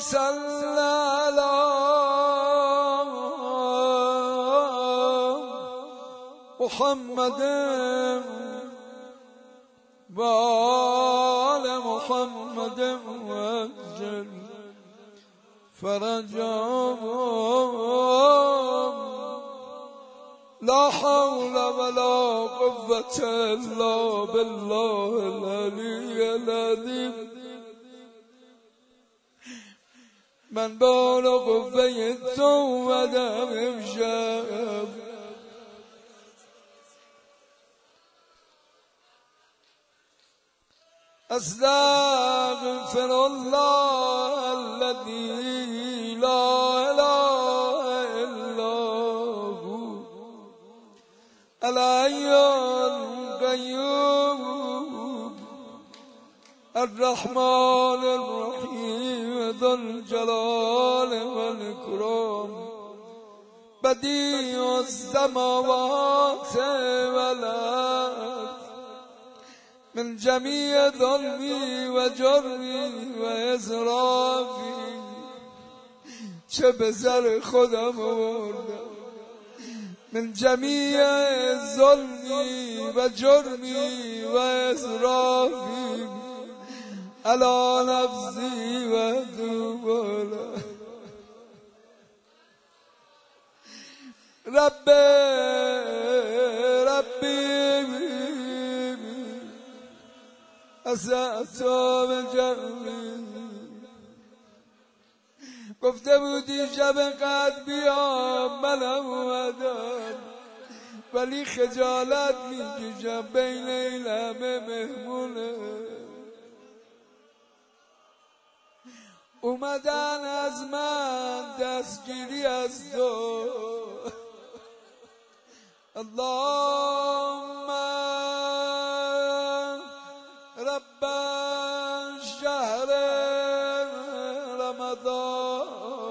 صل على محمد وآل محمد وعجل فرجهم لا حول ولا قوة إلا بالله العلي العظيم. من بال قوه تو اومدم امشب استغفر الله الذي لا اله الا هو الحي القيوم الرحمن الرحيم ذو الجلال والإكرام بديع السماوات والأرض من جميع ظلمي وجرمي وإسرافي چه به سر خودم آوردم من جميع ظلمي وجرمي وإسرافي على نفسي وأتوب إليه. ربي أسأت بجرمي گفته بودی شب قد بیام منم اومدم ولی خجالت میکشم بین این همه مهمونه اومدن از من دستگیری از تو اللهم رب شهر رمضان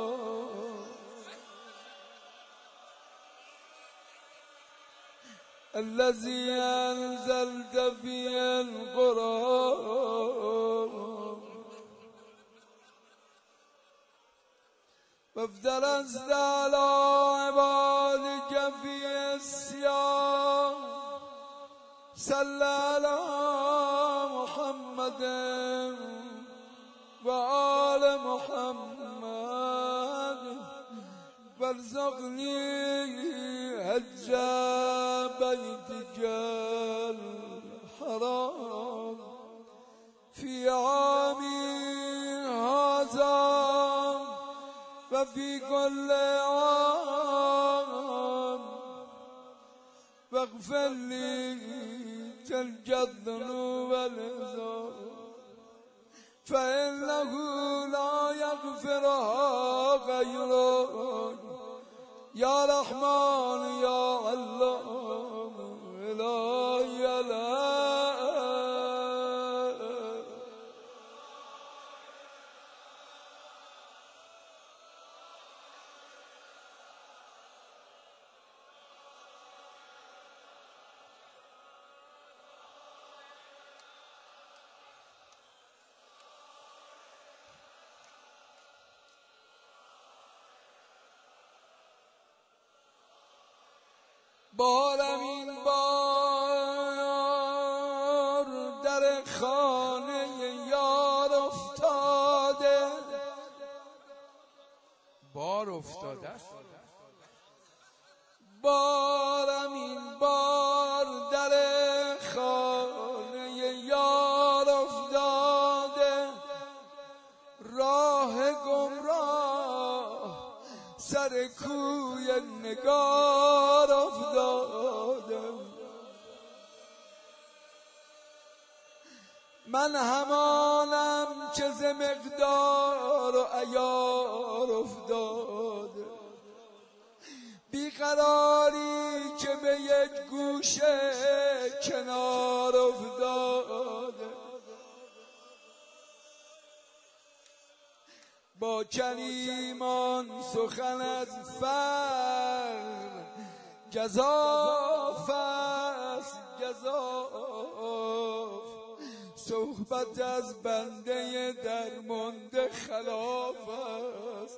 الذي أنزلت فيه القرآن وافترضت على عبادك في الصيام صل على محمد وآل محمد وارزقني حج بيتك الحرام في عامي هذا وفي كل عام واغفر لي تلك الذنوب والإثام فإنه لا يغفرها غيرك يا رحمن يا علام إلهي لا بارم این بار در خانه یار افتاده بار افتاده بارم این بار در خانه یار افتاده راه گمراه سر کوی نگار افتاده من همانم که ز مقدار و عیار افتاده بیقراری که به یک گوشه کنار افتاده با کلیمان سخن از فقر گزاف است گزاف صحبت از بنده درمانده خلاف است.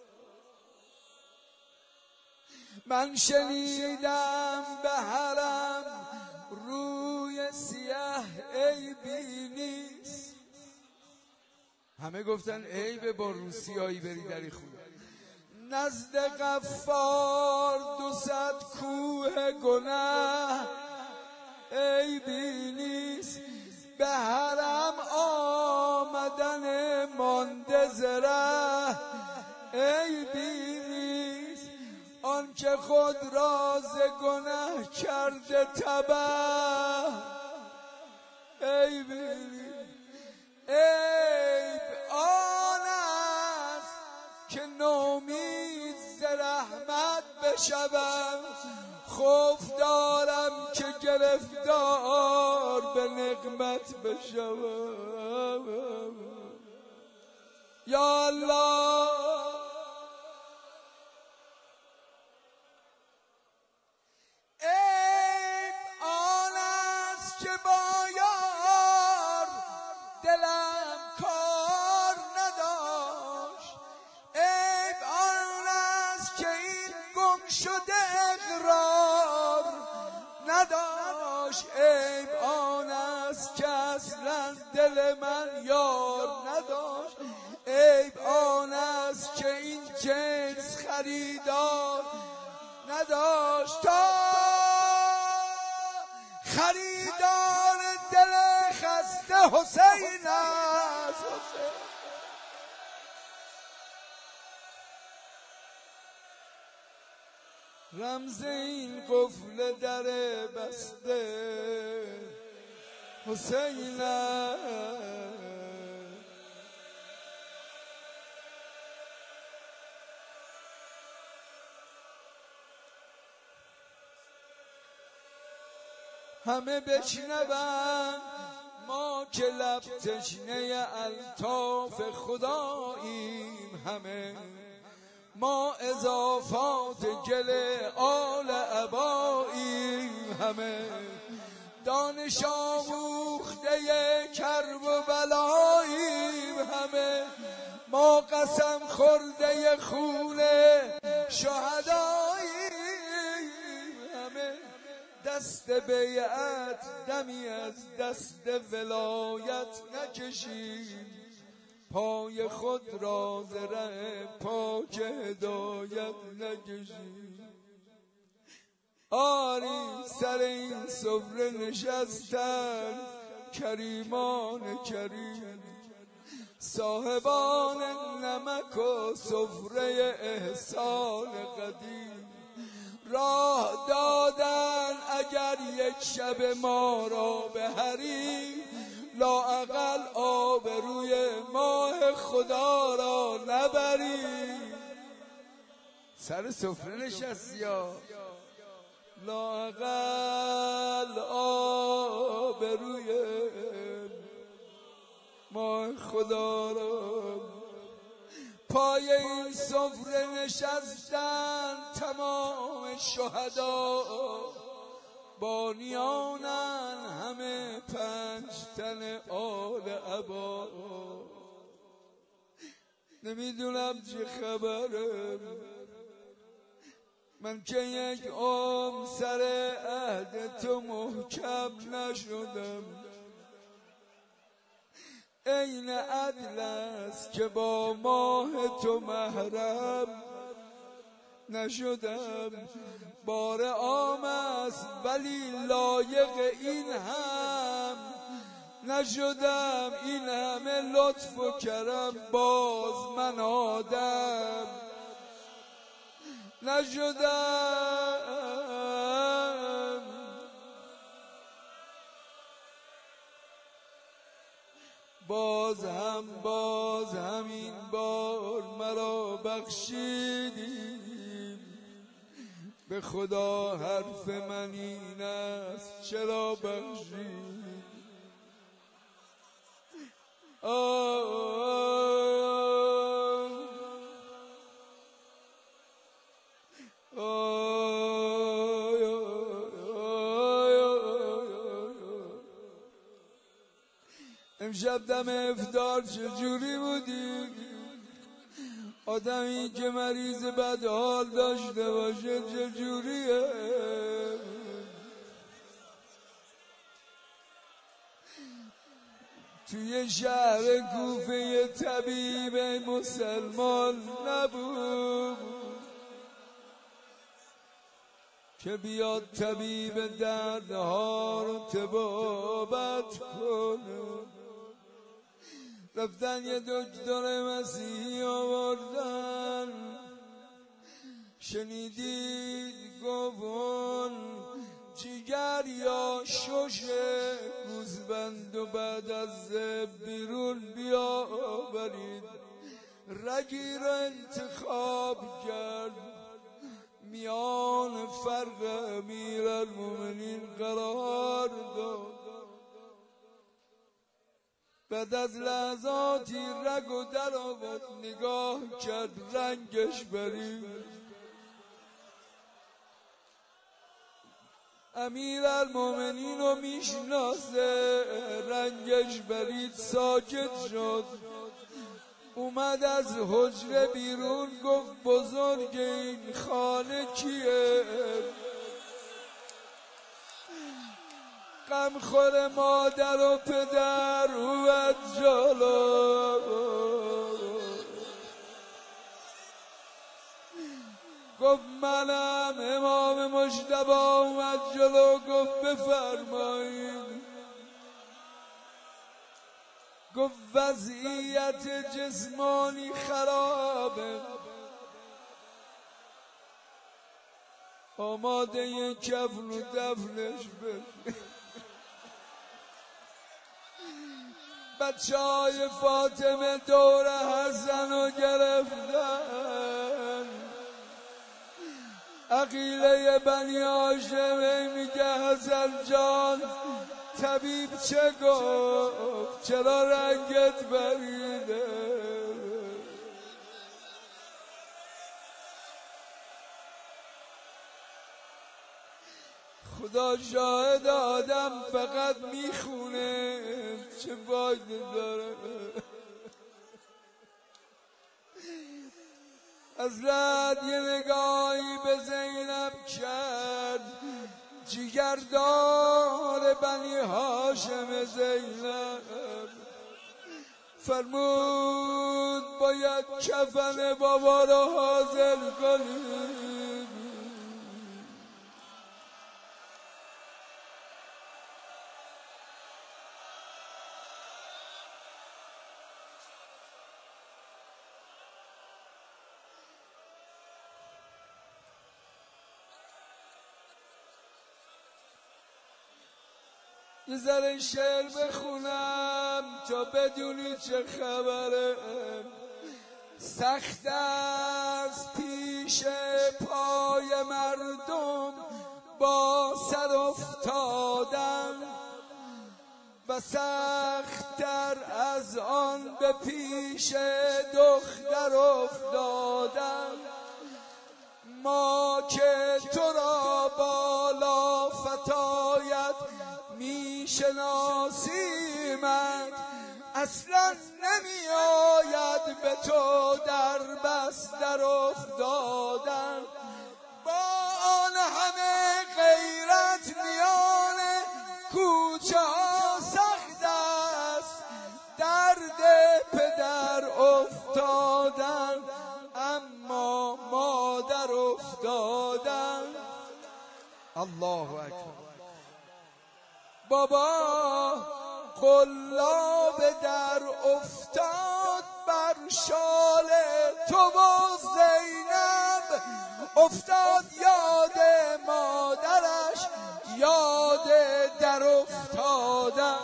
من شنیدم به حرم روی سیاه عیبی نیست. همه گفتن عیب با رو سیاهی بری دری خونه. نزد غفار 200 کوه گناه عیبی نیست. به حرم آمدن مانده زره عیبی نیست. آن که خود راز گناه کرده تباه عیبی نیست. عیب آن است که نومید ز رحمت بشوم. خوف دارم که گرفتار به نقمت بشوم. یا الله عیب آن است که با یار دلم کار نداشت. عیب آن است که این گم شده اقرار نداشت. عیب آن است که اصلا دل من یار نداشت. عیب آن است که این جنس خریدار نداشت. تا خریدار دل خسته حسین است. رمز این قفل در بسته حسین است. همه بشنوند ما که لب تشنه الطاف خداییم. همه ما اضافات گل آل عباییم. همه دانش آموخته کرب و بلاییم. همه ما قسم خورده خون شهداییم. همه دست بیعت دمی از دست ولایت نکشیم. پای خود را ز ره پاک هدایت نکشیم. آری سر این سفره نشستن کریمان کریم. صاحبان نمک و سفره احسان قدیم. راه دادن اگر یک شب ما را به حریم. لااقل آبروی ماه خدا را نبریم. سر سفره نشستی یا لااقل آبروی ماه خدا را. پای این سفره نشستن تمام شهدا. بانیانن همه 5 تن آل عبا. نمیدونم چه خبره من که یک عمر سر عهد تو محکم نشدم. عین عدل است که با ماه تو محرم نشدم. بار عام است ولی لایق این هم نشدم. این همه لطف و کرم باز من آدم نشدم. باز همین بار مرا بخشیدیم. به خدا حرف من این است چرا بخشید. امشب دم افطار چجوری بودی؟ آدمی که مریض بد حال داشته باشه چجوریه؟ توی شهر کوفه یه طبیب مسلمان نبود که بیاد طبیب دردها رو طبابت کنه. رفتن یه دکتر مسیحی آوردن، شنیدید گفت جگر یا شش گوسفند و بعد از بیرون بیاورید. رگی را انتخاب کرد، میان فرق امیرالمومنین قرار داد. بعد از لحظاتی رگ و در آورد، نگاه کرد رنگش برید. امیرالمومنین رو میشناسه، رنگش برید، ساکت شد. اومد از حجره بیرون، گفت بزرگ این خانه کیه؟ غمخور مادر و پدر اومد جلو، گفت منم. امام مجتبی اومد جلو، گفت بفرمایید. گفت وضعیت جسمانی خرابه، آماده ی کفن و دفنش بشه. بچه های فاطمه دور حسن رو گرفتن. عقیله بنی هاشم میگه حسن جان طبیب چه گفت؟ چرا رنگت بریده؟ خدا شاهد آدم فقط میخونه، چه فایده داره؟ حضرت یه نگاهی به زینب کرد، جگردار بنی هاشم زینب. فرمود باید کفن بابا رو حاضر کنید. یه ذره شعر بخونم تا بدونی چه خبره. سخت است پیش پای مردم با سر افتادن، و سخت‌تر از آن به پیش دختر افتادن. ما که تو را بالا فتایت میشناسیمت، اصلا نمی آید به تو در بستر افتادن. با آن همه غیرت میان کوچه ها سخت است، درد پدر افتادن، اما مادر افتادن. الله اکبر. بابا قلاب در افتاد بر شال تو و زینب، افتاد یاد مادرش، یاد در افتادن.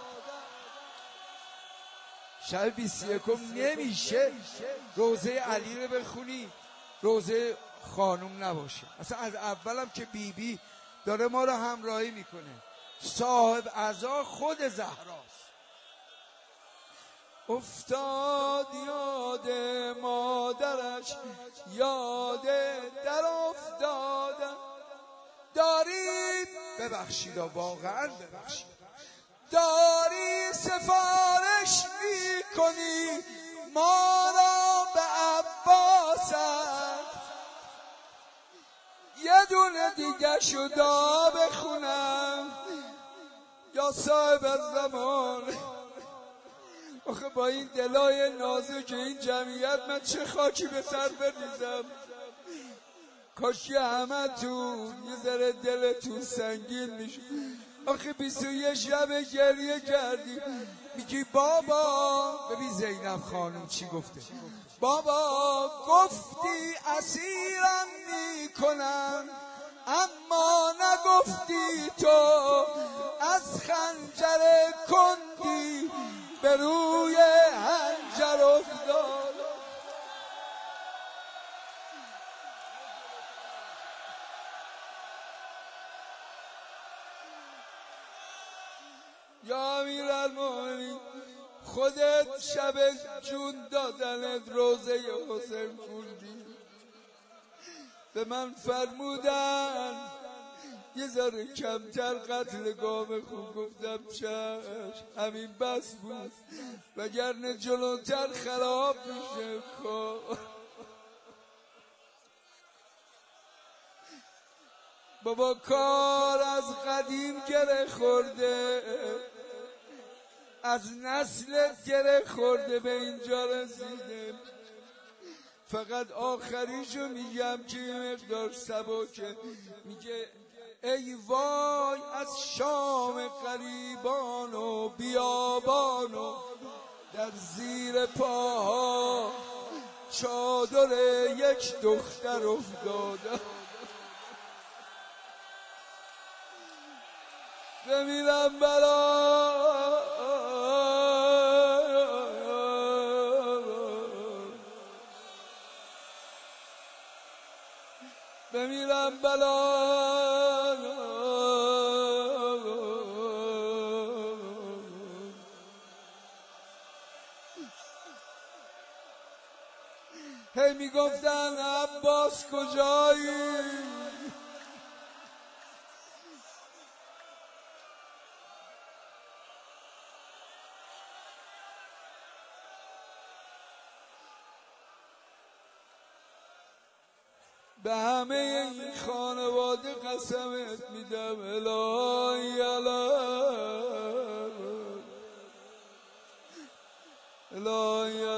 شب 21 نمیشه روزه علی رو بخونی روزه خانوم نباشه. اصلا از اولم که بیبی داره ما رو همراهی میکنه، صاحب عزا خود زهراست. افتاد یاد مادرش، یاد در افتادن. دارید ببخشید، واقعا ببخشید، داری سفارش میکنی ما را به عباست، یه دونه دیگه شدا بخونم یا صاحب الزمان. آخه با این دلای نازک این جمعیت من چه خاکی به سر بریزم. کاش که همه تون یه ذره دلتون سنگین میشه. آخه 21 شب گریه کردی میگی بابا، ببین زینب خانم چی گفته، بابا گفتی اسیرم میکنن اما نگفتی تو از خنجر کندی به روی حنجر افتاد. یا امیرالمومنین خودت شب جون دادنت روزه حسین خوندی، به من فرمودن یه ذره کمتر قتل گام خون، گفتم چشم، همین بس بود وگرنه جلوتر خراب میشه کار. بابا کار از قدیم گره خورده، از نسل گره خورده به اینجا رسیده. فقط آخریشو میگم که یه مقدار سبکه. میگه ای وای از شام غریبان و بیابان و در زیر پاها چادر یک دختر افتاده. بمیرم بلا هی میگفتن عباس کجایی؟ به همه این خانواده قسمت میدم الهی الهی